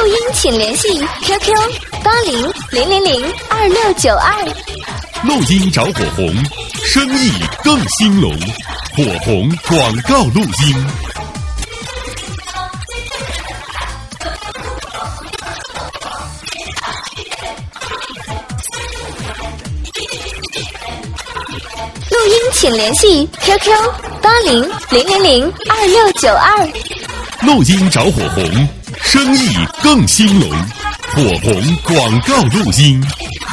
音请联系 QQ8000022692。 录音找火红，生意更兴隆。火红广告录音。 录音请联系 QQ8000022692。 录音找火红，生意更兴隆。火红广告录音。